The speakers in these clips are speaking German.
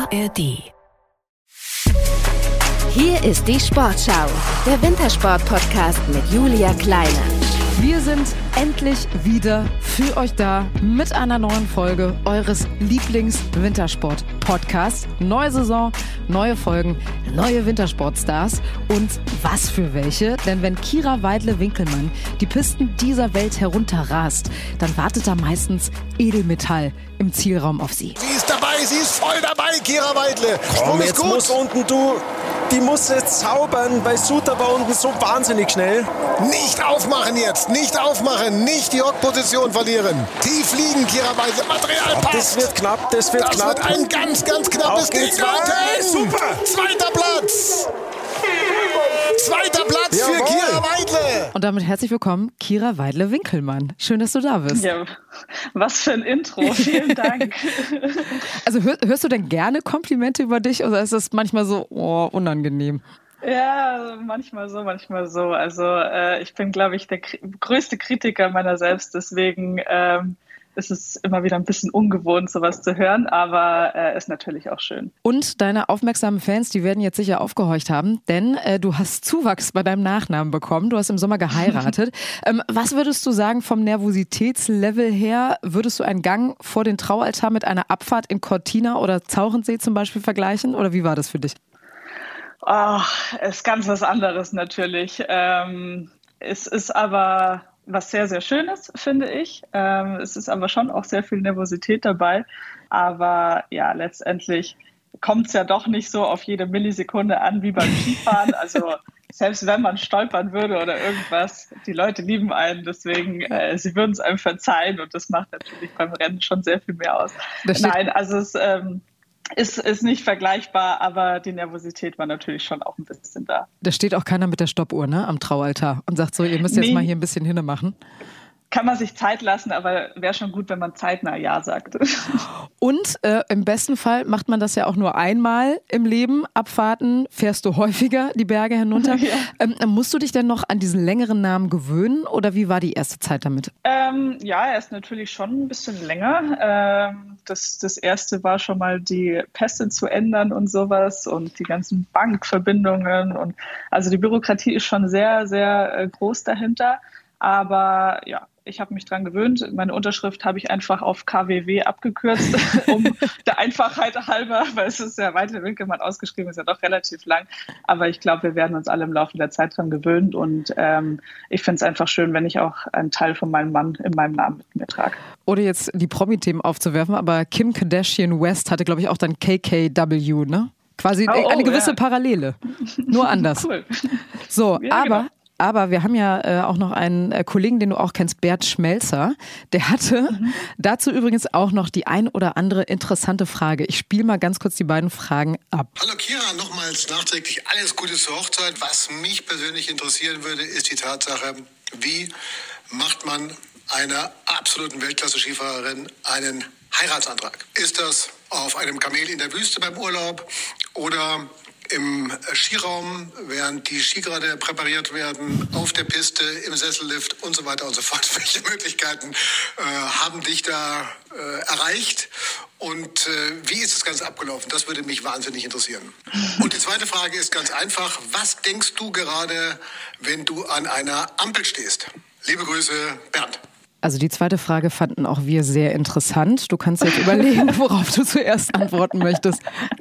ARD. Hier ist die Sportschau, der Wintersport-Podcast mit Julia Kleine. Wir sind endlich wieder für euch da mit einer neuen Folge eures Lieblings-Wintersport-Podcasts. Neue Saison, neue Folgen, neue Wintersportstars und was für welche. Denn wenn Kira Weidle-Winkelmann die Pisten dieser Welt herunterrast, dann wartet da meistens Edelmetall im Zielraum auf sie. Sie ist dabei, sie ist voll dabei, Kira Weidle. Komm, jetzt gut. Muss unten die muss jetzt zaubern, weil Suter war unten so wahnsinnig schnell. Nicht aufmachen jetzt, nicht aufmachen, nicht die Hockposition verlieren. Tief liegen, Kira Weidle, Material passt. Das wird knapp, das wird knapp. Das wird ein ganz, ganz knappes Ding. Super, zweiter Platz. Zweiter Platz für Kira Weidle. Und damit herzlich willkommen, Kira Weidle-Winkelmann. Schön, dass du da bist. Ja, was für ein Intro. Vielen Dank. Also hörst du denn gerne Komplimente über dich oder ist das manchmal so unangenehm? Ja, manchmal so, manchmal so. Also ich bin, glaube ich, der größte Kritiker meiner selbst. Deswegen ist es immer wieder ein bisschen ungewohnt, sowas zu hören, aber ist natürlich auch schön. Und deine aufmerksamen Fans, die werden jetzt sicher aufgehorcht haben, denn du hast Zuwachs bei deinem Nachnamen bekommen. Du hast im Sommer geheiratet. Was würdest du sagen vom Nervositätslevel her? Würdest du einen Gang vor den Traualtar mit einer Abfahrt in Cortina oder Zauchensee zum Beispiel vergleichen? Oder wie war das für dich? Oh, ist ganz was anderes natürlich. Es ist aber was sehr, sehr Schönes, finde ich. Es ist aber schon auch sehr viel Nervosität dabei. Aber ja, letztendlich kommt es ja doch nicht so auf jede Millisekunde an wie beim Skifahren. Also selbst wenn man stolpern würde oder irgendwas, die Leute lieben einen. Deswegen, sie würden es einem verzeihen. Und das macht natürlich beim Rennen schon sehr viel mehr aus. Nein, also es ist nicht vergleichbar, aber die Nervosität war natürlich schon auch ein bisschen da. Da steht auch keiner mit der Stoppuhr, ne, am Traualtar und sagt so, ihr müsst jetzt mal hier ein bisschen hinne machen. Kann man sich Zeit lassen, aber wäre schon gut, wenn man zeitnah Ja sagt. Und im besten Fall macht man das ja auch nur einmal im Leben. Abfahrten fährst du häufiger die Berge hinunter. Ja. Musst du dich denn noch an diesen längeren Namen gewöhnen oder wie war die erste Zeit damit? Ja, er ist natürlich schon ein bisschen länger. Das erste war schon mal die Pässe zu ändern und sowas und die ganzen Bankverbindungen. Und also die Bürokratie ist schon sehr, sehr groß dahinter. Aber ja, ich habe mich dran gewöhnt. Meine Unterschrift habe ich einfach auf KWW abgekürzt, um der Einfachheit halber, weil es ist ja Weidle-Winkelmann ausgeschrieben, ist ja doch relativ lang. Aber ich glaube, wir werden uns alle im Laufe der Zeit dran gewöhnt. Und ich finde es einfach schön, wenn ich auch einen Teil von meinem Mann in meinem Namen mit mir trage. Ohne jetzt die Promi-Themen aufzuwerfen, aber Kim Kardashian West hatte, glaube ich, auch dann KKW, ne? Quasi eine gewisse Parallele, nur anders. Cool. So, ja, genau. Aber wir haben ja auch noch einen Kollegen, den du auch kennst, Bert Schmelzer. Der hatte dazu übrigens auch noch die ein oder andere interessante Frage. Ich spiele mal ganz kurz die beiden Fragen ab. Hallo Kira, nochmals nachträglich alles Gute zur Hochzeit. Was mich persönlich interessieren würde, ist die Tatsache, wie macht man einer absoluten Weltklasse-Skifahrerin einen Heiratsantrag? Ist das auf einem Kamel in der Wüste beim Urlaub oder im Skiraum, während die Ski gerade präpariert werden, auf der Piste, im Sessellift und so weiter und so fort? Welche Möglichkeiten haben dich da erreicht und wie ist das Ganze abgelaufen? Das würde mich wahnsinnig interessieren. Und die zweite Frage ist ganz einfach. Was denkst du gerade, wenn du an einer Ampel stehst? Liebe Grüße, Bernd. Also die zweite Frage fanden auch wir sehr interessant. Du kannst jetzt überlegen, worauf du zuerst antworten möchtest.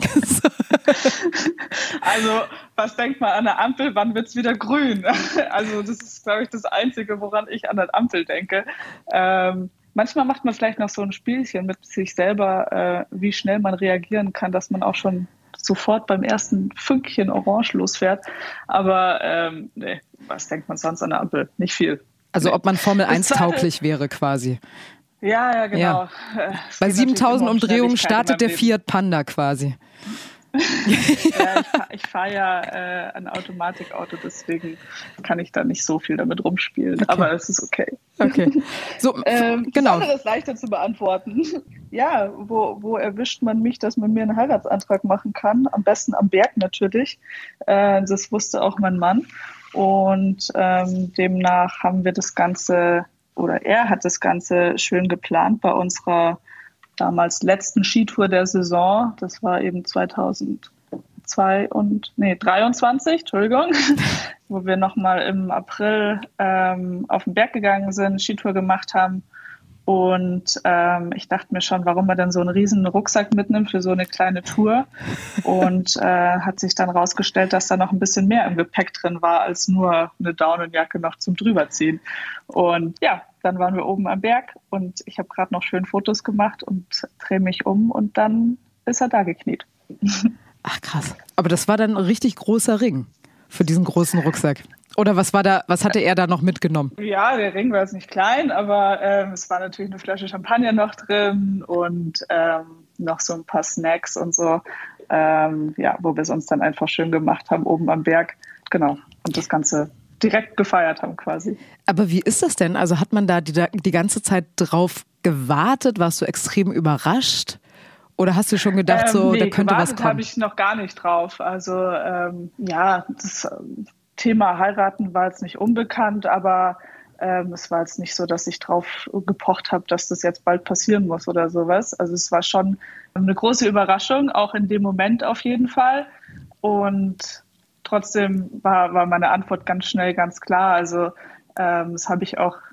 Also, was denkt man an der Ampel? Wann wird es wieder grün? Also das ist, glaube ich, das Einzige, woran ich an der Ampel denke. Manchmal macht man vielleicht noch so ein Spielchen mit sich selber, wie schnell man reagieren kann, dass man auch schon sofort beim ersten Fünkchen Orange losfährt. Aber nee, was denkt man sonst an der Ampel? Nicht viel. Also ob man Formel 1 tauglich wäre quasi. Ja, genau. Ja. Bei 7000 Umdrehungen startet der Fiat Panda quasi. Ja, ich fahre ja ein Automatikauto, deswegen kann ich da nicht so viel damit rumspielen. Okay. Aber es ist okay. Okay. So, genau. Das ist leichter zu beantworten. Ja, wo erwischt man mich, dass man mir einen Heiratsantrag machen kann? Am besten am Berg natürlich. Das wusste auch mein Mann. Und demnach haben wir das Ganze, oder er hat das Ganze schön geplant bei unserer damals letzten Skitour der Saison. Das war eben 23, Entschuldigung, wo wir nochmal im April auf den Berg gegangen sind, Skitour gemacht haben. Und ich dachte mir schon, warum man denn so einen riesen Rucksack mitnimmt für so eine kleine Tour. Und hat sich dann rausgestellt, dass da noch ein bisschen mehr im Gepäck drin war, als nur eine Daunenjacke noch zum Drüberziehen. Und ja, dann waren wir oben am Berg und ich habe gerade noch schön Fotos gemacht und drehe mich um und dann ist er da gekniet. Ach krass. Aber das war dann ein richtig großer Ring für diesen großen Rucksack. Oder was hatte er da noch mitgenommen? Ja, der Ring war jetzt nicht klein, aber es war natürlich eine Flasche Champagner noch drin und noch so ein paar Snacks und so, wo wir es uns dann einfach schön gemacht haben, oben am Berg. Genau. Und das Ganze direkt gefeiert haben quasi. Aber wie ist das denn? Also hat man da die ganze Zeit drauf gewartet? Warst du extrem überrascht? Oder hast du schon gedacht, da könnte was kommen? Habe ich noch gar nicht drauf. Also das Thema Heiraten war jetzt nicht unbekannt, aber es war jetzt nicht so, dass ich drauf gepocht habe, dass das jetzt bald passieren muss oder sowas. Also es war schon eine große Überraschung, auch in dem Moment auf jeden Fall. Und trotzdem war meine Antwort ganz schnell, ganz klar. Also das habe ich auch,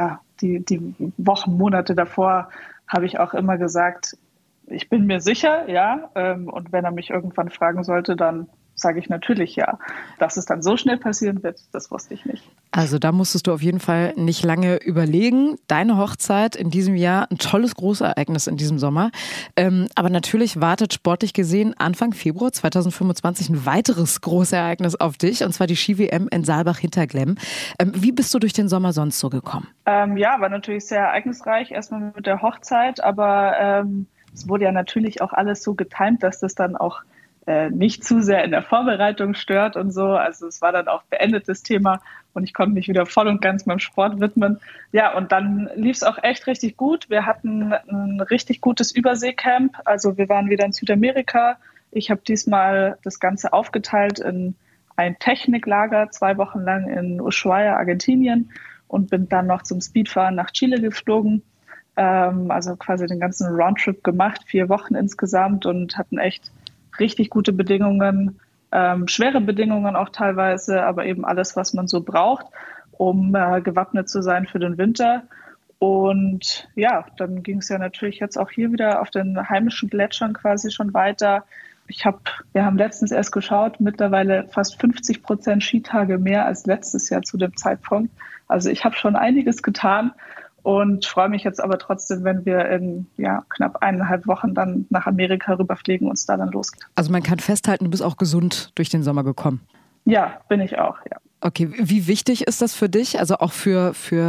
die Wochen, Monate davor habe ich auch immer gesagt, ich bin mir sicher, ja. Und wenn er mich irgendwann fragen sollte, dann sage ich natürlich ja. Dass es dann so schnell passieren wird, das wusste ich nicht. Also da musstest du auf jeden Fall nicht lange überlegen. Deine Hochzeit in diesem Jahr, ein tolles Großereignis in diesem Sommer. Aber natürlich wartet sportlich gesehen Anfang Februar 2025 ein weiteres Großereignis auf dich, und zwar die Ski-WM in Saalbach-Hinterglemm. Wie bist du durch den Sommer sonst so gekommen? War natürlich sehr ereignisreich, erstmal mit der Hochzeit, aber es wurde ja natürlich auch alles so getimt, dass das dann auch nicht zu sehr in der Vorbereitung stört und so. Also es war dann auch beendetes Thema und ich konnte mich wieder voll und ganz meinem Sport widmen. Ja, und dann lief es auch echt richtig gut. Wir hatten ein richtig gutes Überseecamp. Also wir waren wieder in Südamerika. Ich habe diesmal das Ganze aufgeteilt in ein Techniklager, 2 Wochen lang in Ushuaia, Argentinien, und bin dann noch zum Speedfahren nach Chile geflogen. Also quasi den ganzen Roundtrip gemacht, 4 Wochen insgesamt, und hatten echt richtig gute Bedingungen, schwere Bedingungen auch teilweise, aber eben alles, was man so braucht, um gewappnet zu sein für den Winter. Und ja, dann ging es ja natürlich jetzt auch hier wieder auf den heimischen Gletschern quasi schon weiter. Wir haben letztens erst geschaut, mittlerweile fast 50% Skitage mehr als letztes Jahr zu dem Zeitpunkt. Also ich habe schon einiges getan. Und freue mich jetzt aber trotzdem, wenn wir in knapp 1,5 Wochen dann nach Amerika rüberfliegen und es da dann losgeht. Also man kann festhalten, du bist auch gesund durch den Sommer gekommen. Ja, bin ich auch, ja. Okay, wie wichtig ist das für dich? Also auch für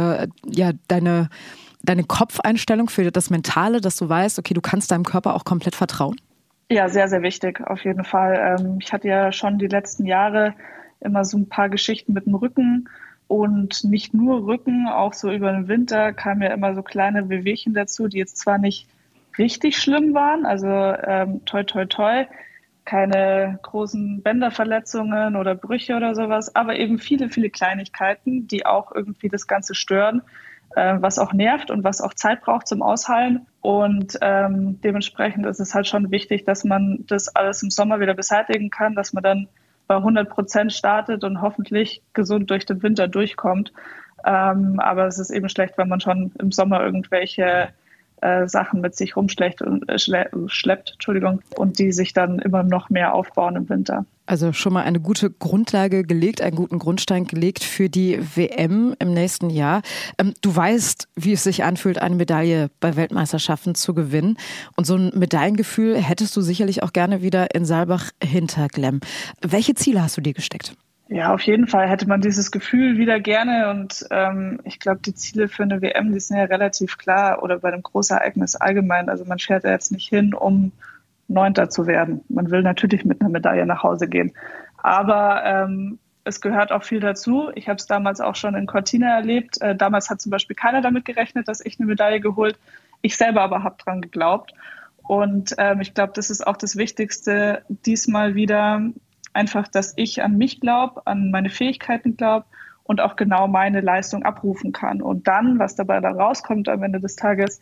deine Kopfeinstellung, für das Mentale, dass du weißt, okay, du kannst deinem Körper auch komplett vertrauen? Ja, sehr, sehr wichtig, auf jeden Fall. Ich hatte ja schon die letzten Jahre immer so ein paar Geschichten mit dem Rücken. Und nicht nur Rücken, auch so über den Winter kamen ja immer so kleine Wehwehchen dazu, die jetzt zwar nicht richtig schlimm waren, also toi toi toi, keine großen Bänderverletzungen oder Brüche oder sowas, aber eben viele, viele Kleinigkeiten, die auch irgendwie das Ganze stören, was auch nervt und was auch Zeit braucht zum Ausheilen. Und dementsprechend ist es halt schon wichtig, dass man das alles im Sommer wieder beseitigen kann, dass man dann bei 100% startet und hoffentlich gesund durch den Winter durchkommt. Aber es ist eben schlecht, wenn man schon im Sommer irgendwelche Sachen mit sich rumschleppt und die sich dann immer noch mehr aufbauen im Winter. Also schon mal eine gute Grundlage gelegt, einen guten Grundstein gelegt für die WM im nächsten Jahr. Du weißt, wie es sich anfühlt, eine Medaille bei Weltmeisterschaften zu gewinnen. Und so ein Medaillengefühl hättest du sicherlich auch gerne wieder in Saalbach-Hinterglemm. Welche Ziele hast du dir gesteckt? Ja, auf jeden Fall hätte man dieses Gefühl wieder gerne. Und ich glaube, die Ziele für eine WM, die sind ja relativ klar, oder bei einem Großereignis allgemein. Also man fährt ja jetzt nicht hin, um 9. zu werden. Man will natürlich mit einer Medaille nach Hause gehen. Aber es gehört auch viel dazu. Ich habe es damals auch schon in Cortina erlebt. Damals hat zum Beispiel keiner damit gerechnet, dass ich eine Medaille geholt. Ich selber aber habe dran geglaubt. Und ich glaube, das ist auch das Wichtigste diesmal wieder. Einfach, dass ich an mich glaube, an meine Fähigkeiten glaube und auch genau meine Leistung abrufen kann. Und dann, was dabei da rauskommt am Ende des Tages,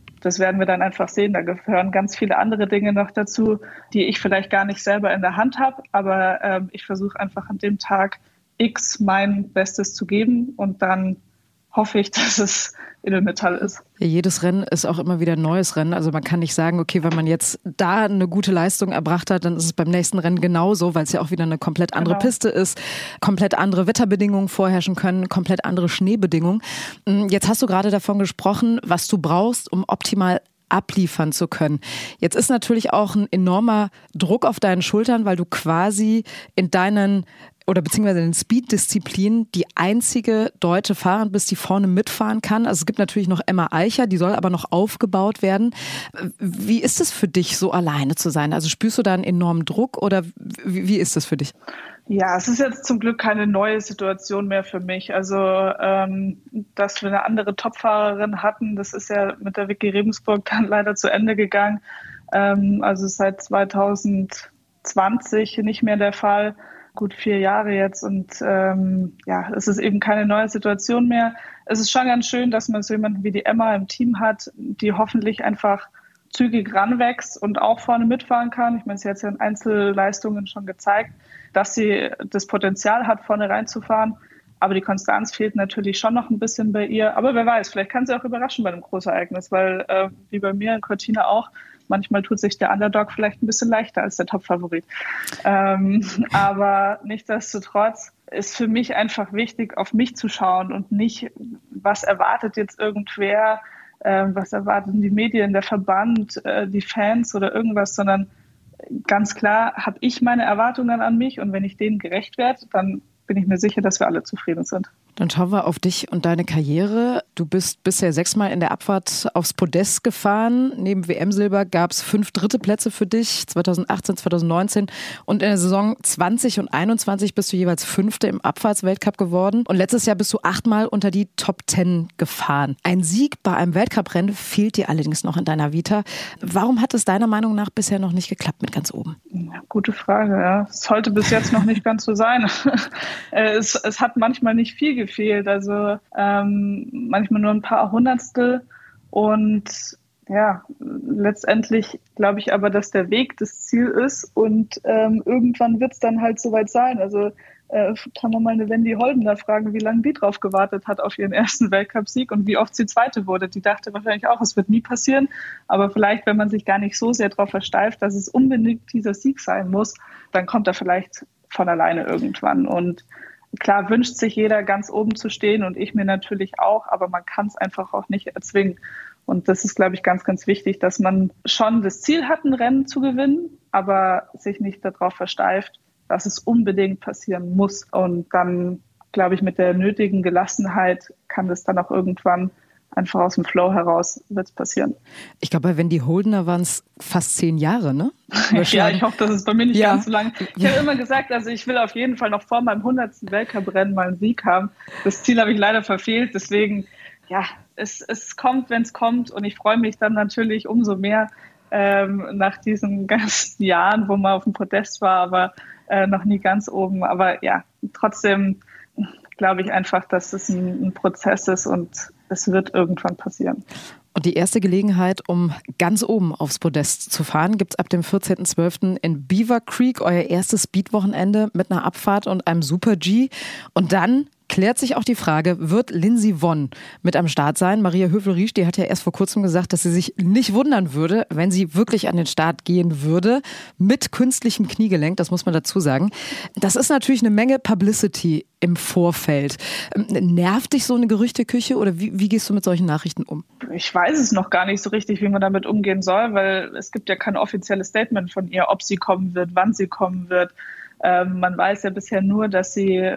das werden wir dann einfach sehen. Da gehören ganz viele andere Dinge noch dazu, die ich vielleicht gar nicht selber in der Hand habe. Aber ich versuche einfach an dem Tag X mein Bestes zu geben und dann hoffe ich, dass es Edelmetall ist. Ja, jedes Rennen ist auch immer wieder ein neues Rennen. Also man kann nicht sagen, okay, wenn man jetzt da eine gute Leistung erbracht hat, dann ist es beim nächsten Rennen genauso, weil es ja auch wieder eine komplett andere Piste ist, komplett andere Wetterbedingungen vorherrschen können, komplett andere Schneebedingungen. Jetzt hast du gerade davon gesprochen, was du brauchst, um optimal abliefern zu können. Jetzt ist natürlich auch ein enormer Druck auf deinen Schultern, weil du quasi in deinen oder beziehungsweise in den Speed-Disziplinen die einzige deutsche Fahrerin bist, die vorne mitfahren kann. Also es gibt natürlich noch Emma Eicher, die soll aber noch aufgebaut werden. Wie ist es für dich, so alleine zu sein? Also spürst du da einen enormen Druck oder wie ist es für dich? Ja, es ist jetzt zum Glück keine neue Situation mehr für mich. Also, dass wir eine andere Topfahrerin hatten, das ist ja mit der Vicky Rebensburg dann leider zu Ende gegangen. Also seit 2020 nicht mehr der Fall. Gut 4 Jahre jetzt und es ist eben keine neue Situation mehr. Es ist schon ganz schön, dass man so jemanden wie die Emma im Team hat, die hoffentlich einfach zügig ranwächst und auch vorne mitfahren kann. Ich meine, sie hat ja in Einzelleistungen schon gezeigt, dass sie das Potenzial hat, vorne reinzufahren. Aber die Konstanz fehlt natürlich schon noch ein bisschen bei ihr. Aber wer weiß, vielleicht kann sie auch überraschen bei einem Großereignis, weil wie bei mir in Cortina auch, manchmal tut sich der Underdog vielleicht ein bisschen leichter als der Top-Favorit. Aber nichtsdestotrotz ist für mich einfach wichtig, auf mich zu schauen und nicht, was erwartet jetzt irgendwer, was erwarten die Medien, der Verband, die Fans oder irgendwas, sondern ganz klar habe ich meine Erwartungen an mich und wenn ich denen gerecht werde, dann bin ich mir sicher, dass wir alle zufrieden sind. Dann schauen wir auf dich und deine Karriere. Du bist bisher 6-mal in der Abfahrt aufs Podest gefahren. Neben WM-Silber gab es 5 dritte Plätze für dich, 2018, 2019. Und in der Saison 20 und 21 bist du jeweils 5. im Abfahrtsweltcup geworden. Und letztes Jahr bist du 8-mal unter die Top 10 gefahren. Ein Sieg bei einem Weltcuprennen fehlt dir allerdings noch in deiner Vita. Warum hat es deiner Meinung nach bisher noch nicht geklappt mit ganz oben? Ja, gute Frage, ja. Es sollte bis jetzt noch nicht ganz so sein. Es hat manchmal nicht viel gefehlt, also manchmal nur ein paar Hundertstel und ja, letztendlich glaube ich aber, dass der Weg das Ziel ist und irgendwann wird es dann halt soweit sein. Also kann man mal eine Wendy Holdener fragen, wie lange die drauf gewartet hat auf ihren ersten Weltcupsieg und wie oft sie Zweite wurde. Die dachte wahrscheinlich auch, es wird nie passieren, aber vielleicht, wenn man sich gar nicht so sehr darauf versteift, dass es unbedingt dieser Sieg sein muss, dann kommt er vielleicht von alleine irgendwann und klar wünscht sich jeder, ganz oben zu stehen und ich mir natürlich auch, aber man kann es einfach auch nicht erzwingen. Und das ist, glaube ich, ganz, ganz wichtig, dass man schon das Ziel hat, ein Rennen zu gewinnen, aber sich nicht darauf versteift, dass es unbedingt passieren muss. Und dann, glaube ich, mit der nötigen Gelassenheit kann das dann auch irgendwann einfach aus dem Flow heraus wird es passieren. Ich glaube, bei Wendy Holdener waren es fast 10 Jahre, ne? Ja, ich hoffe, das ist bei mir nicht ganz so lang. Ich habe immer gesagt, also ich will auf jeden Fall noch vor meinem 100. Weltcuprennen mal einen Sieg haben. Das Ziel habe ich leider verfehlt, deswegen, ja, es kommt, wenn es kommt und ich freue mich dann natürlich umso mehr nach diesen ganzen Jahren, wo man auf dem Podest war, aber noch nie ganz oben. Aber ja, trotzdem glaube ich einfach, dass es ein Prozess ist und es wird irgendwann passieren. Und die erste Gelegenheit, um ganz oben aufs Podest zu fahren, gibt es ab dem 14.12. in Beaver Creek, euer erstes Speed-Wochenende mit einer Abfahrt und einem Super-G. Und dann klärt sich auch die Frage, wird Lindsey Vonn mit am Start sein? Maria Höfel-Riesch, die hat ja erst vor kurzem gesagt, dass sie sich nicht wundern würde, wenn sie wirklich an den Start gehen würde, mit künstlichem Kniegelenk, das muss man dazu sagen. Das ist natürlich eine Menge Publicity im Vorfeld. Nervt dich so eine Gerüchteküche oder wie gehst du mit solchen Nachrichten um? Ich weiß es noch gar nicht so richtig, wie man damit umgehen soll, weil es gibt ja kein offizielles Statement von ihr, ob sie kommen wird, wann sie kommen wird. Man weiß ja bisher nur, dass sie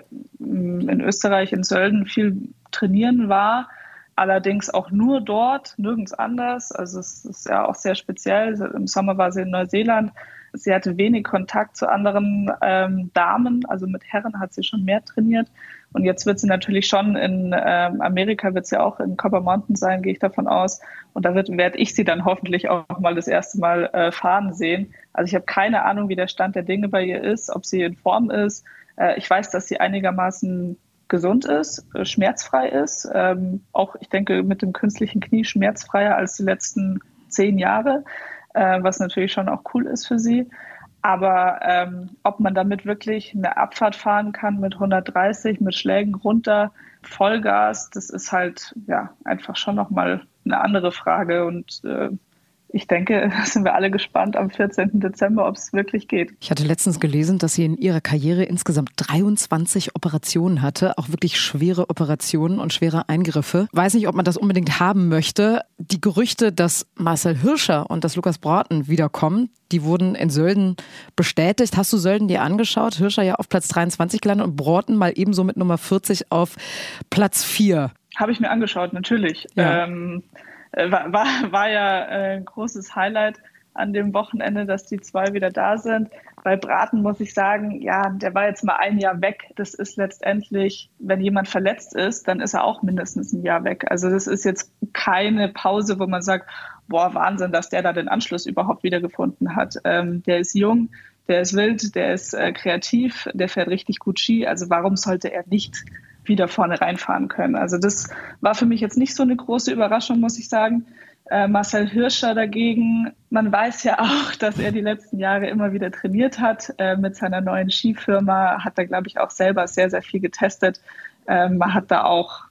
in Österreich, in Sölden viel trainieren war, allerdings auch nur dort, nirgends anders. Also es ist ja auch sehr speziell. Im Sommer war sie in Neuseeland. Sie hatte wenig Kontakt zu anderen Damen, also mit Herren hat sie schon mehr trainiert. Und jetzt wird sie natürlich schon in Amerika, wird sie auch in Copper Mountain sein, gehe ich davon aus. Und da werde ich sie dann hoffentlich auch mal das erste Mal fahren sehen. Also ich habe keine Ahnung, wie der Stand der Dinge bei ihr ist, ob sie in Form ist. Ich weiß, dass sie einigermaßen gesund ist, schmerzfrei ist. Auch, ich denke, mit dem künstlichen Knie schmerzfreier als die letzten 10 Jahre, was natürlich schon auch cool ist für sie. Aber ob man damit wirklich eine Abfahrt fahren kann mit 130, mit Schlägen runter, Vollgas, das ist halt einfach schon nochmal eine andere Frage. Und ich denke, da sind wir alle gespannt am 14. Dezember, ob es wirklich geht. Ich hatte letztens gelesen, dass sie in ihrer Karriere insgesamt 23 Operationen hatte, auch wirklich schwere Operationen und schwere Eingriffe. Weiß nicht, ob man das unbedingt haben möchte. Die Gerüchte, dass Marcel Hirscher und dass Lukas Broughton wiederkommen, die wurden in Sölden bestätigt. Hast du Sölden dir angeschaut? Hirscher ja auf Platz 23 gelandet und Broughton mal ebenso mit Nummer 40 auf Platz 4. Habe ich mir angeschaut, natürlich. Ja. War ja ein großes Highlight an dem Wochenende, dass die 2 wieder da sind. Bei Broughton muss ich sagen, der war jetzt mal 1 Jahr weg. Das ist letztendlich, wenn jemand verletzt ist, dann ist er auch mindestens 1 Jahr weg. Also das ist jetzt keine Pause, wo man sagt, boah, Wahnsinn, dass der da den Anschluss überhaupt wiedergefunden hat. Der ist jung, der ist wild, der ist kreativ, der fährt richtig gut Ski. Also warum sollte er nicht wieder vorne reinfahren können? Also das war für mich jetzt nicht so eine große Überraschung, muss ich sagen. Marcel Hirscher dagegen, man weiß ja auch, dass er die letzten Jahre immer wieder trainiert hat mit seiner neuen Skifirma, hat da, glaube ich, auch selber sehr, sehr viel getestet. Man hat da auch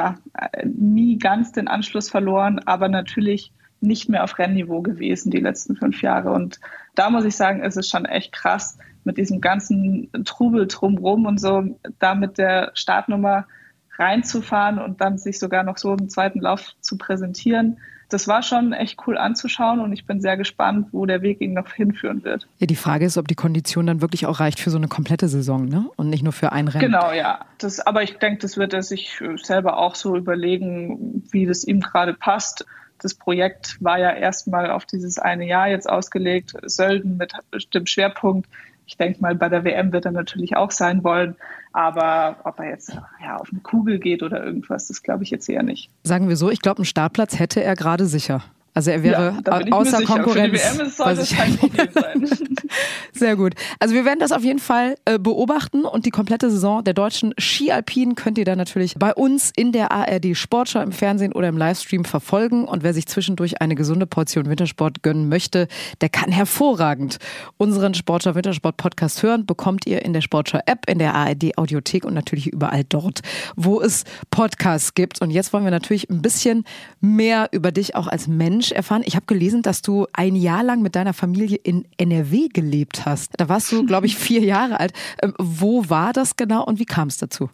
nie ganz den Anschluss verloren, aber natürlich nicht mehr auf Rennniveau gewesen die letzten 5 Jahre. Und da muss ich sagen, ist es schon echt krass, mit diesem ganzen Trubel drumherum und so, da mit der Startnummer reinzufahren und dann sich sogar noch so im zweiten Lauf zu präsentieren. Das war schon echt cool anzuschauen und ich bin sehr gespannt, wo der Weg ihn noch hinführen wird. Ja, die Frage ist, ob die Kondition dann wirklich auch reicht für so eine komplette Saison, ne? Und nicht nur für ein Rennen. Genau, ja. Aber ich denke, das wird er sich selber auch so überlegen, wie das ihm gerade passt. Das Projekt war ja erstmal auf dieses eine Jahr jetzt ausgelegt, Sölden mit dem Schwerpunkt. Ich denke mal, bei der WM wird er natürlich auch sein wollen. Aber ob er jetzt auf eine Kugel geht oder irgendwas, das glaube ich jetzt eher nicht. Sagen wir so, ich glaube, einen Startplatz hätte er gerade sicher. Also er wäre außer Konkurrenz. Für die WM soll das kein Problem sein. Sehr gut. Also wir werden das auf jeden Fall beobachten und die komplette Saison der deutschen Ski-Alpinen könnt ihr dann natürlich bei uns in der ARD Sportschau im Fernsehen oder im Livestream verfolgen. Und wer sich zwischendurch eine gesunde Portion Wintersport gönnen möchte, der kann hervorragend unseren Sportschau Wintersport Podcast hören. Bekommt ihr in der Sportschau App, in der ARD Audiothek und natürlich überall dort, wo es Podcasts gibt. Und jetzt wollen wir natürlich ein bisschen mehr über dich auch als Mensch erfahren. Ich habe gelesen, dass du 1 Jahr lang mit deiner Familie in NRW gelebt hast. Da warst du, glaube ich, 4 Jahre alt. Wo war das genau und wie kam es dazu?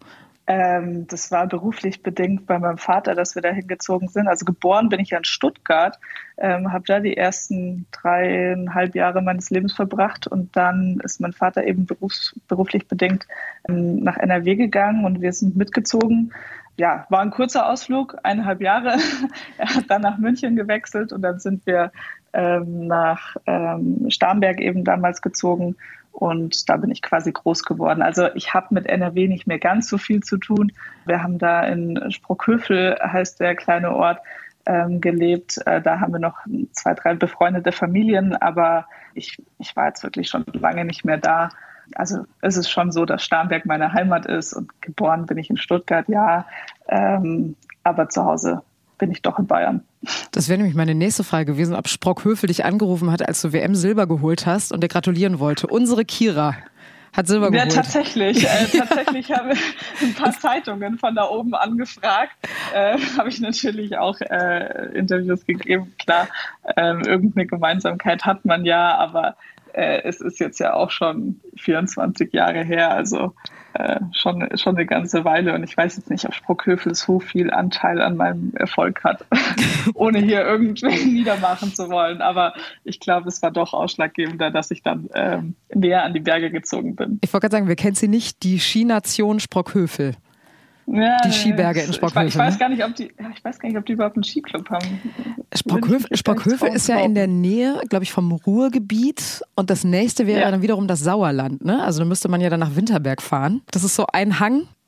Das war beruflich bedingt bei meinem Vater, dass wir da hingezogen sind. Also geboren bin ich ja in Stuttgart, habe da die ersten 3,5 Jahre meines Lebens verbracht und dann ist mein Vater eben beruflich bedingt nach NRW gegangen und wir sind mitgezogen. Ja, war ein kurzer Ausflug, 1,5 Jahre. Er hat dann nach München gewechselt und dann sind wir nach Starnberg eben damals gezogen und da bin ich quasi groß geworden. Also ich habe mit NRW nicht mehr ganz so viel zu tun. Wir haben da in Sprockhövel, heißt der kleine Ort, gelebt. Da haben wir noch 2, 3 befreundete Familien, aber ich war jetzt wirklich schon lange nicht mehr da. Also es ist schon so, dass Starnberg meine Heimat ist und geboren bin ich in Stuttgart, ja, aber zu Hause bin ich doch in Bayern. Das wäre nämlich meine nächste Frage gewesen, ob Sprockhövel dich angerufen hat, als du WM Silber geholt hast und dir gratulieren wollte. Unsere Kira hat Silber geholt. Ja, tatsächlich. Tatsächlich haben wir ein paar Zeitungen von da oben angefragt. Habe ich natürlich auch Interviews gegeben. Klar, irgendeine Gemeinsamkeit hat man ja, aber es ist jetzt ja auch schon 24 Jahre her, also schon eine ganze Weile. Und ich weiß jetzt nicht, ob Sprockhövel so viel Anteil an meinem Erfolg hat, ohne hier irgendwen niedermachen zu wollen. Aber ich glaube, es war doch ausschlaggebender, dass ich dann näher an die Berge gezogen bin. Ich wollte gerade sagen, wir kennen sie nicht, die Skination Sprockhövel. Ja, die Skiberge in Sprockhövel. Ich weiß gar nicht, ob die überhaupt einen Skiclub haben. Sprockhövel ist ja in der Nähe, glaube ich, vom Ruhrgebiet und das nächste wäre dann wiederum das Sauerland. Ne? Also da müsste man ja dann nach Winterberg fahren. Das ist so ein Hang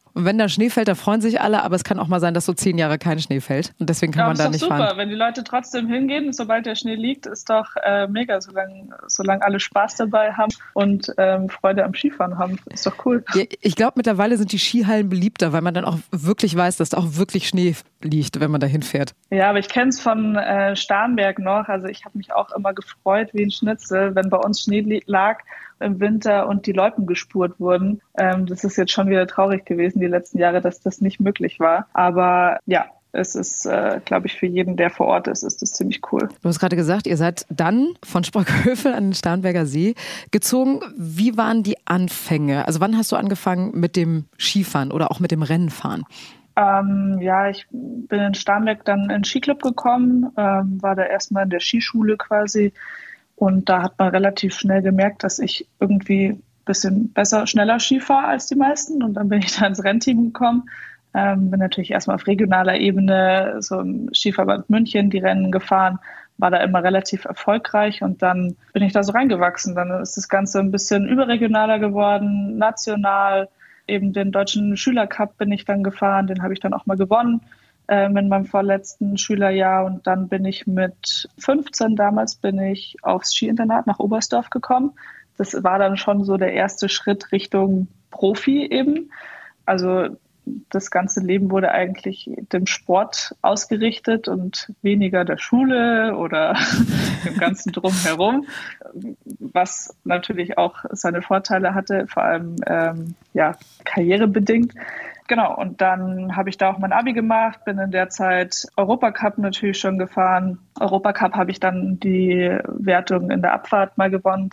Und wenn da Schnee fällt, da freuen sich alle, aber es kann auch mal sein, dass so 10 Jahre kein Schnee fällt. Und deswegen kann man da nicht fahren. Das ist doch super, wenn die Leute trotzdem hingehen, sobald der Schnee liegt, ist doch mega, solange alle Spaß dabei haben und Freude am Skifahren haben. Ist doch cool. Ja, ich glaube, mittlerweile sind die Skihallen beliebter, weil man dann auch wirklich weiß, dass da auch wirklich Schnee liegt, wenn man da hinfährt. Ja, aber ich kenne es von Starnberg noch. Also ich habe mich auch immer gefreut wie ein Schnitzel, wenn bei uns Schnee lag im Winter und die Loipen gespurt wurden. Das ist jetzt schon wieder traurig gewesen die letzten Jahre, dass das nicht möglich war. Aber ja, es ist, glaube ich, für jeden, der vor Ort ist das ziemlich cool. Du hast gerade gesagt, ihr seid dann von Sprockhövel an den Starnberger See gezogen. Wie waren die Anfänge? Also wann hast du angefangen mit dem Skifahren oder auch mit dem Rennenfahren? Ich bin in Starnberg dann in den Skiclub gekommen, war da erstmal in der Skischule quasi. Und da hat man relativ schnell gemerkt, dass ich irgendwie ein bisschen schneller Ski fahre als die meisten. Und dann bin ich da ins Rennteam gekommen. Bin natürlich erstmal auf regionaler Ebene, so im Skiverband München, die Rennen gefahren, war da immer relativ erfolgreich. Und dann bin ich da so reingewachsen. Dann ist das Ganze ein bisschen überregionaler geworden, national. Eben den deutschen Schülercup bin ich dann gefahren, den habe ich dann auch mal gewonnen. In meinem vorletzten Schülerjahr und dann bin ich mit 15 damals aufs Skiinternat nach Oberstdorf gekommen. Das war dann schon so der erste Schritt Richtung Profi eben. Also das ganze Leben wurde eigentlich dem Sport ausgerichtet und weniger der Schule oder dem ganzen Drumherum, was natürlich auch seine Vorteile hatte, vor allem karrierebedingt. Genau, und dann habe ich da auch mein Abi gemacht, bin in der Zeit Europacup natürlich schon gefahren. Europacup habe ich dann die Wertung in der Abfahrt mal gewonnen,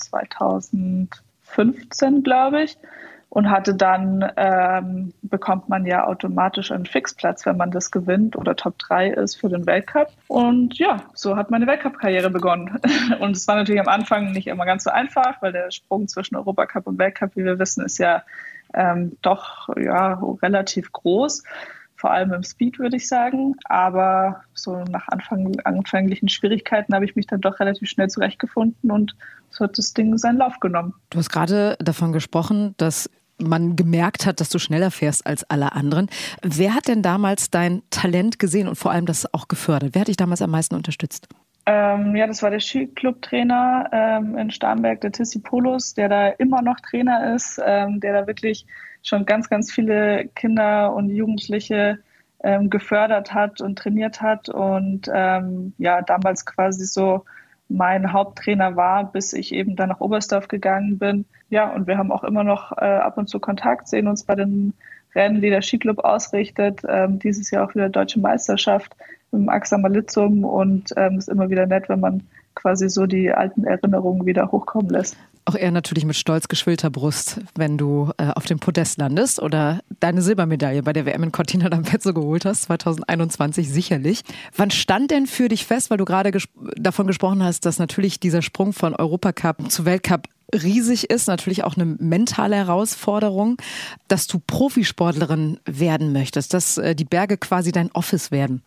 2015, glaube ich. Und hatte dann, bekommt man ja automatisch einen Fixplatz, wenn man das gewinnt oder Top 3 ist für den Weltcup. Und ja, so hat meine Weltcup-Karriere begonnen. Und es war natürlich am Anfang nicht immer ganz so einfach, weil der Sprung zwischen Europacup und Weltcup, wie wir wissen, ist ja doch relativ groß, vor allem im Speed, würde ich sagen. Aber so nach anfänglichen Schwierigkeiten habe ich mich dann doch relativ schnell zurechtgefunden und so hat das Ding seinen Lauf genommen. Du hast gerade davon gesprochen, dass man gemerkt hat, dass du schneller fährst als alle anderen. Wer hat denn damals dein Talent gesehen und vor allem das auch gefördert? Wer hat dich damals am meisten unterstützt? Das war der Skiclub-Trainer in Starnberg, der Tissi Polos, der da immer noch Trainer ist, der da wirklich schon ganz, ganz viele Kinder und Jugendliche gefördert hat und trainiert hat und damals quasi so mein Haupttrainer war, bis ich eben dann nach Oberstdorf gegangen bin. Ja, und wir haben auch immer noch ab und zu Kontakt, sehen uns bei den Rennen, die der Skiclub ausrichtet. Dieses Jahr auch wieder Deutsche Meisterschaft im Axamalizum und ist immer wieder nett, wenn man quasi so die alten Erinnerungen wieder hochkommen lässt. Auch er natürlich mit stolz geschwellter Brust, wenn du auf dem Podest landest oder deine Silbermedaille bei der WM in Cortina d'Ampezzo geholt hast, 2021 sicherlich. Wann stand denn für dich fest, weil du gerade davon gesprochen hast, dass natürlich dieser Sprung von Europacup zu Weltcup riesig ist, natürlich auch eine mentale Herausforderung, dass du Profisportlerin werden möchtest, dass die Berge quasi dein Office werden?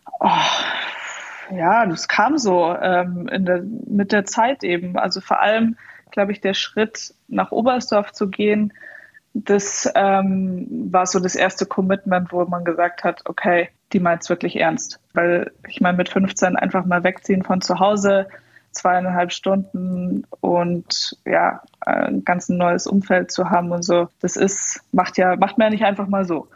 Ja, das kam so mit der Zeit eben. Also vor allem, glaube ich, der Schritt nach Oberstdorf zu gehen, das war so das erste Commitment, wo man gesagt hat, okay, die meint es wirklich ernst. Weil ich meine, mit 15 einfach mal wegziehen von zu Hause, 2,5 Stunden und ja, ein ganz neues Umfeld zu haben und so, das macht man ja nicht einfach mal so.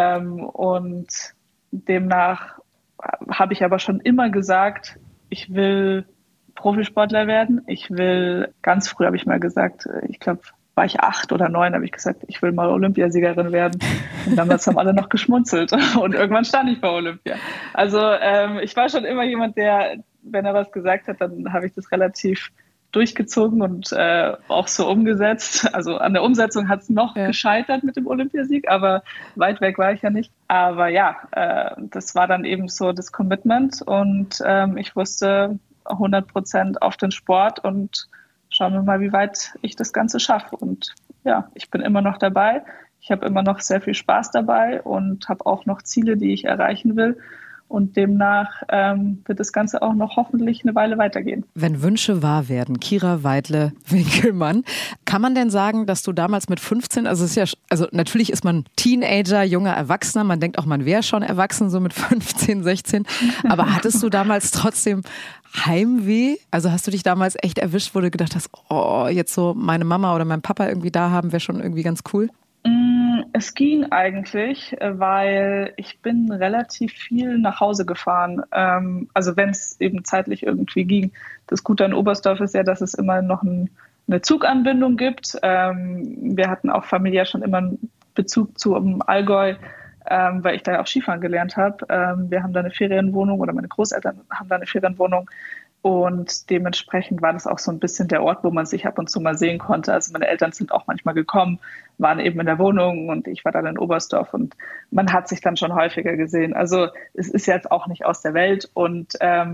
Und demnach habe ich aber schon immer gesagt, ich will Profisportler werden. Ganz früh habe ich mal gesagt, ich glaube, war ich 8 oder 9, habe ich gesagt, ich will mal Olympiasiegerin werden. Und damals haben alle noch geschmunzelt und irgendwann stand ich bei Olympia. Also ich war schon immer jemand, der, wenn er was gesagt hat, dann habe ich das relativ durchgezogen und auch so umgesetzt. Also an der Umsetzung hat es noch gescheitert mit dem Olympiasieg, aber weit weg war ich ja nicht. Aber ja, das war dann eben so das Commitment und ich wusste 100% auf den Sport und schauen wir mal, wie weit ich das Ganze schaffe. Und ja, ich bin immer noch dabei. Ich habe immer noch sehr viel Spaß dabei und habe auch noch Ziele, die ich erreichen will. Und demnach wird das Ganze auch noch hoffentlich eine Weile weitergehen. Wenn Wünsche wahr werden, Kira Weidle-Winkelmann, kann man denn sagen, dass du damals mit 15, also natürlich ist man Teenager, junger Erwachsener, man denkt auch, man wäre schon erwachsen, so mit 15, 16, aber hattest du damals trotzdem Heimweh? Also hast du dich damals echt erwischt, wo du gedacht hast, oh, jetzt so meine Mama oder mein Papa irgendwie da haben, wäre schon irgendwie ganz cool? Es ging eigentlich, weil ich bin relativ viel nach Hause gefahren. Also wenn es eben zeitlich irgendwie ging. Das Gute an Oberstdorf ist ja, dass es immer noch eine Zuganbindung gibt. Wir hatten auch familiär schon immer einen Bezug zum Allgäu, weil ich da ja auch Skifahren gelernt habe. Wir haben da eine Ferienwohnung oder meine Großeltern haben da eine Ferienwohnung. Und dementsprechend war das auch so ein bisschen der Ort, wo man sich ab und zu mal sehen konnte. Also meine Eltern sind auch manchmal gekommen, waren eben in der Wohnung und ich war dann in Oberstdorf und man hat sich dann schon häufiger gesehen. Also es ist jetzt auch nicht aus der Welt und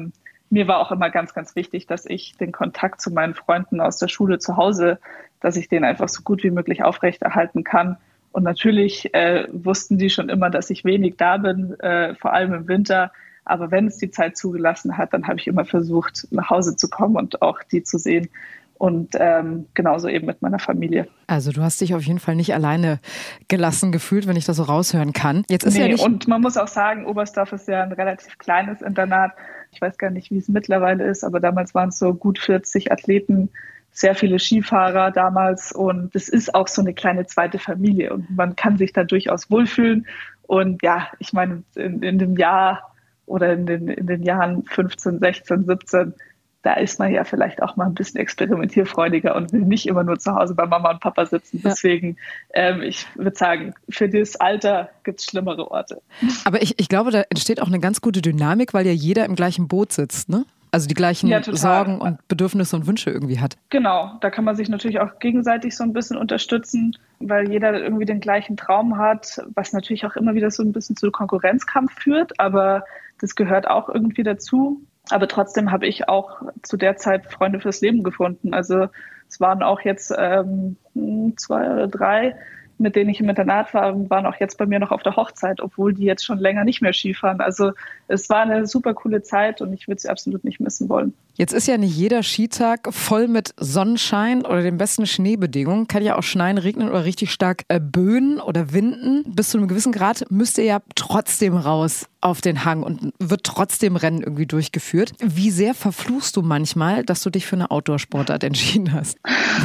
mir war auch immer ganz, ganz wichtig, dass ich den Kontakt zu meinen Freunden aus der Schule zu Hause, dass ich den einfach so gut wie möglich aufrechterhalten kann. Und natürlich wussten die schon immer, dass ich wenig da bin, vor allem im Winter. Aber wenn es die Zeit zugelassen hat, dann habe ich immer versucht, nach Hause zu kommen und auch die zu sehen. Und genauso eben mit meiner Familie. Also du hast dich auf jeden Fall nicht alleine gelassen gefühlt, wenn ich das so raushören kann. Jetzt ist ja nicht und man muss auch sagen, Oberstdorf ist ja ein relativ kleines Internat. Ich weiß gar nicht, wie es mittlerweile ist, aber damals waren es so gut 40 Athleten, sehr viele Skifahrer damals. Und es ist auch so eine kleine zweite Familie. Und man kann sich da durchaus wohlfühlen. Und ja, ich meine, in dem Jahr oder in den Jahren 15, 16, 17, da ist man ja vielleicht auch mal ein bisschen experimentierfreudiger und will nicht immer nur zu Hause bei Mama und Papa sitzen. Ja. Deswegen, ich würde sagen, für das Alter gibt es schlimmere Orte. Aber ich glaube, da entsteht auch eine ganz gute Dynamik, weil ja jeder im gleichen Boot sitzt, ne? Also die gleichen Sorgen und Bedürfnisse und Wünsche irgendwie hat. Genau, da kann man sich natürlich auch gegenseitig so ein bisschen unterstützen, weil jeder irgendwie den gleichen Traum hat, was natürlich auch immer wieder so ein bisschen zu Konkurrenzkampf führt, aber das gehört auch irgendwie dazu. Aber trotzdem habe ich auch zu der Zeit Freunde fürs Leben gefunden. Also es waren auch jetzt 2 oder 3, mit denen ich im Internat war, waren auch jetzt bei mir noch auf der Hochzeit, obwohl die jetzt schon länger nicht mehr Skifahren. Also es war eine super coole Zeit und ich würde sie absolut nicht missen wollen. Jetzt ist ja nicht jeder Skitag voll mit Sonnenschein oder den besten Schneebedingungen. Kann ja auch schneien, regnen oder richtig stark böen oder winden. Bis zu einem gewissen Grad müsst ihr ja trotzdem raus auf den Hang und wird trotzdem Rennen irgendwie durchgeführt. Wie sehr verfluchst du manchmal, dass du dich für eine Outdoor-Sportart entschieden hast?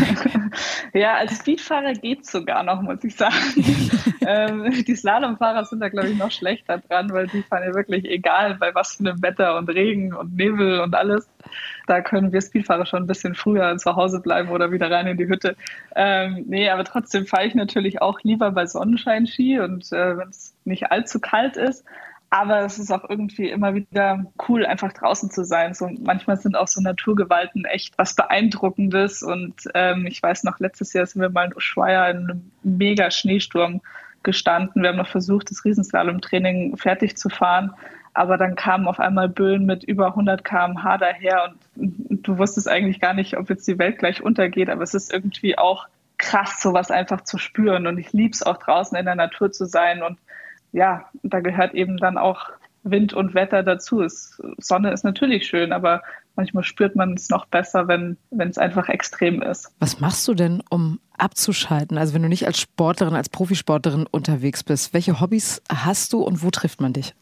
Ja, als Speedfahrer geht's sogar noch, muss ich sagen. Die Slalomfahrer sind da, glaube ich, noch schlechter dran, weil die fahren ja wirklich egal, bei was für einem Wetter und Regen und Nebel und alles. Da können wir Speedfahrer schon ein bisschen früher zu Hause bleiben oder wieder rein in die Hütte. Aber trotzdem fahre ich natürlich auch lieber bei Sonnenschein-Ski und wenn es nicht allzu kalt ist. Aber es ist auch irgendwie immer wieder cool, einfach draußen zu sein. So, manchmal sind auch so Naturgewalten echt was Beeindruckendes. Und ich weiß noch, letztes Jahr sind wir mal in Ushuaia in einem mega Schneesturm gestanden. Wir haben noch versucht, das Riesenslalom-Training fertig zu fahren. Aber dann kamen auf einmal Böen mit über 100 km/h daher und du wusstest eigentlich gar nicht, ob jetzt die Welt gleich untergeht. Aber es ist irgendwie auch krass, sowas einfach zu spüren. Und ich liebe es auch draußen in der Natur zu sein. Und ja, da gehört eben dann auch Wind und Wetter dazu. Sonne ist natürlich schön, aber manchmal spürt man es noch besser, wenn es einfach extrem ist. Was machst du denn, um abzuschalten? Also wenn du nicht als Sportlerin, als Profisportlerin unterwegs bist, welche Hobbys hast du und wo trifft man dich?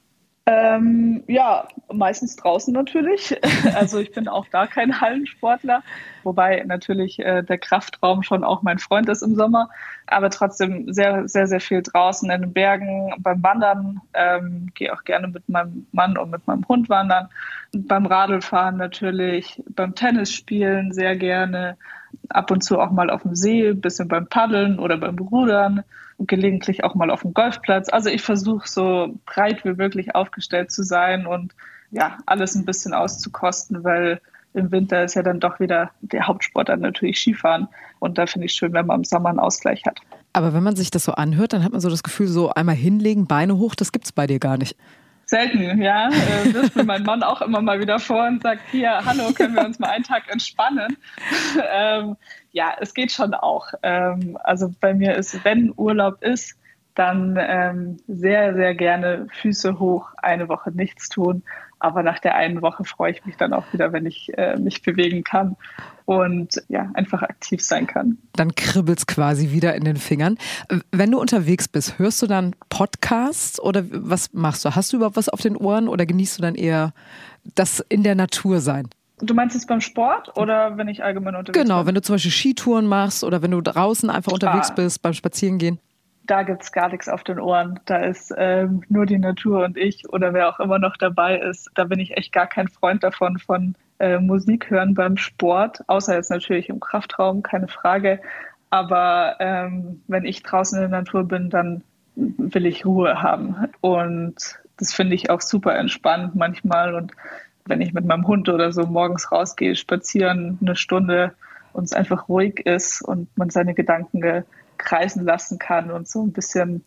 Meistens draußen natürlich. Also ich bin auch da kein Hallensportler, wobei natürlich der Kraftraum schon auch mein Freund ist im Sommer. Aber trotzdem sehr, sehr, sehr viel draußen in den Bergen, beim Wandern. Gehe auch gerne mit meinem Mann und mit meinem Hund wandern. Beim Radlfahren natürlich, beim Tennisspielen sehr gerne. Ab und zu auch mal auf dem See, ein bisschen beim Paddeln oder beim Rudern. Und gelegentlich auch mal auf dem Golfplatz. Also ich versuche so breit wie möglich aufgestellt zu sein und ja, alles ein bisschen auszukosten, weil im Winter ist ja dann doch wieder der Hauptsportart natürlich Skifahren. Und da finde ich schön, wenn man im Sommer einen Ausgleich hat. Aber wenn man sich das so anhört, dann hat man so das Gefühl, so einmal hinlegen, Beine hoch, das gibt's bei dir gar nicht. Selten, ja. Wirft mir mein Mann auch immer mal wieder vor und sagt, hier, hallo, können wir uns mal einen Tag entspannen? Ja, es geht schon auch. Also bei mir ist, wenn Urlaub ist, dann sehr, sehr gerne Füße hoch, eine Woche nichts tun. Aber nach der einen Woche freue ich mich dann auch wieder, wenn ich mich bewegen kann und ja, einfach aktiv sein kann. Dann kribbelt's quasi wieder in den Fingern. Wenn du unterwegs bist, hörst du dann Podcasts oder was machst du? Hast du überhaupt was auf den Ohren oder genießt du dann eher das in der Natur sein? Du meinst jetzt beim Sport oder wenn ich allgemein unterwegs bin? Genau, wenn du zum Beispiel Skitouren machst oder wenn du draußen einfach unterwegs bist beim Spazierengehen. Da gibt's gar nichts auf den Ohren. Da ist nur die Natur und ich oder wer auch immer noch dabei ist. Da bin ich echt gar kein Freund davon, von Musik hören beim Sport. Außer jetzt natürlich im Kraftraum, keine Frage. Aber wenn ich draußen in der Natur bin, dann will ich Ruhe haben. Und das finde ich auch super entspannt manchmal. Und wenn ich mit meinem Hund oder so morgens rausgehe, spazieren eine Stunde und es einfach ruhig ist und man seine Gedanken kreisen lassen kann und so ein bisschen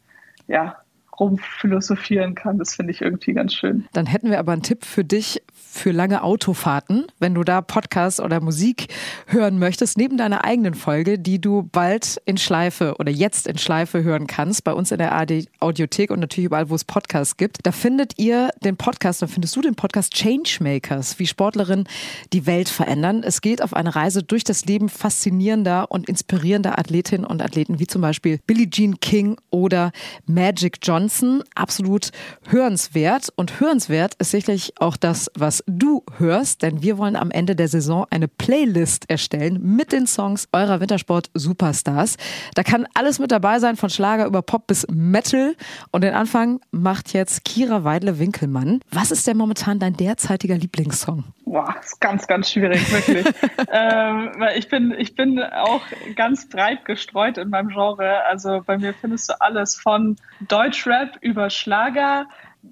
rumphilosophieren kann. Das finde ich irgendwie ganz schön. Dann hätten wir aber einen Tipp für dich für lange Autofahrten, wenn du da Podcasts oder Musik hören möchtest, neben deiner eigenen Folge, die du bald in Schleife oder jetzt in Schleife hören kannst, bei uns in der ARD Audiothek und natürlich überall, wo es Podcasts gibt. Da findest du den Podcast Changemakers, wie Sportlerinnen die Welt verändern. Es geht auf eine Reise durch das Leben faszinierender und inspirierender Athletinnen und Athleten, wie zum Beispiel Billie Jean King oder Magic Johnson. Absolut hörenswert. Und hörenswert ist sicherlich auch das, was du hörst, denn wir wollen am Ende der Saison eine Playlist erstellen mit den Songs eurer Wintersport-Superstars. Da kann alles mit dabei sein, von Schlager über Pop bis Metal. Und den Anfang macht jetzt Kira Weidle-Winkelmann. Was ist denn momentan dein derzeitiger Lieblingssong? Boah, ist ganz, ganz schwierig, wirklich. Weil ich bin auch ganz breit gestreut in meinem Genre. Also bei mir findest du alles von Deutschrap über Schlager,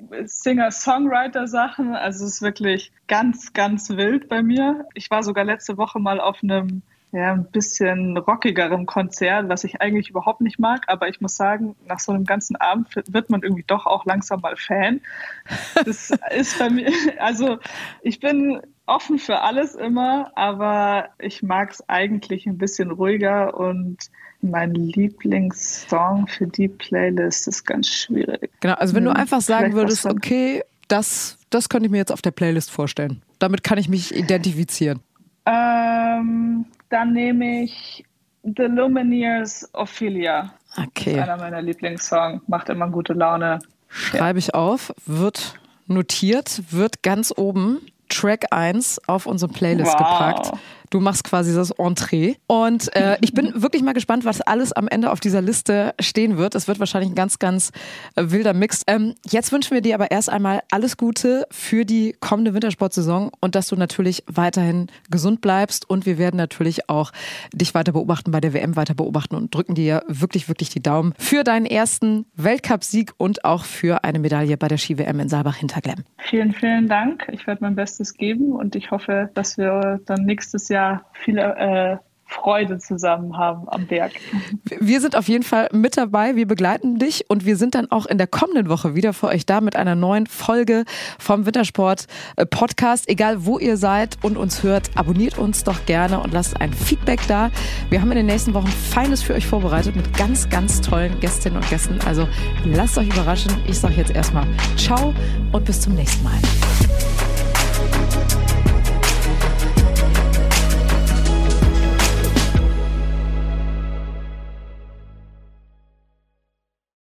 Singer-Songwriter-Sachen. Also es ist wirklich ganz, ganz wild bei mir. Ich war sogar letzte Woche mal auf einem ein bisschen rockigeren Konzert, was ich eigentlich überhaupt nicht mag. Aber ich muss sagen, nach so einem ganzen Abend wird man irgendwie doch auch langsam mal Fan. Das ist bei mir, also ich bin offen für alles immer, aber ich mag es eigentlich ein bisschen ruhiger und mein Lieblingssong für die Playlist ist ganz schwierig. Genau, also wenn du einfach sagen würdest, okay, das könnte ich mir jetzt auf der Playlist vorstellen. Damit kann ich mich identifizieren. Dann nehme ich The Lumineers Ophelia. Okay. Das ist einer meiner Lieblingssongs, macht immer gute Laune. Schreibe ich auf, wird notiert, wird ganz oben Track 1 auf unsere Playlist gepackt. Du machst quasi das Entree. Und ich bin wirklich mal gespannt, was alles am Ende auf dieser Liste stehen wird. Es wird wahrscheinlich ein ganz, ganz wilder Mix. Jetzt wünschen wir dir aber erst einmal alles Gute für die kommende Wintersportsaison und dass du natürlich weiterhin gesund bleibst. Und wir werden natürlich auch dich weiter beobachten, bei der WM weiter beobachten und drücken dir wirklich, wirklich die Daumen für deinen ersten Weltcupsieg und auch für eine Medaille bei der Ski-WM in Saalbach-Hinterglemm. Vielen, vielen Dank. Ich werde mein Bestes geben und ich hoffe, dass wir dann nächstes Jahr viel Freude zusammen haben am Berg. Wir sind auf jeden Fall mit dabei, wir begleiten dich und wir sind dann auch in der kommenden Woche wieder für euch da mit einer neuen Folge vom Wintersport Podcast. Egal wo ihr seid und uns hört, abonniert uns doch gerne und lasst ein Feedback da. Wir haben in den nächsten Wochen Feines für euch vorbereitet mit ganz, ganz tollen Gästinnen und Gästen. Also lasst euch überraschen. Ich sage jetzt erstmal ciao und bis zum nächsten Mal.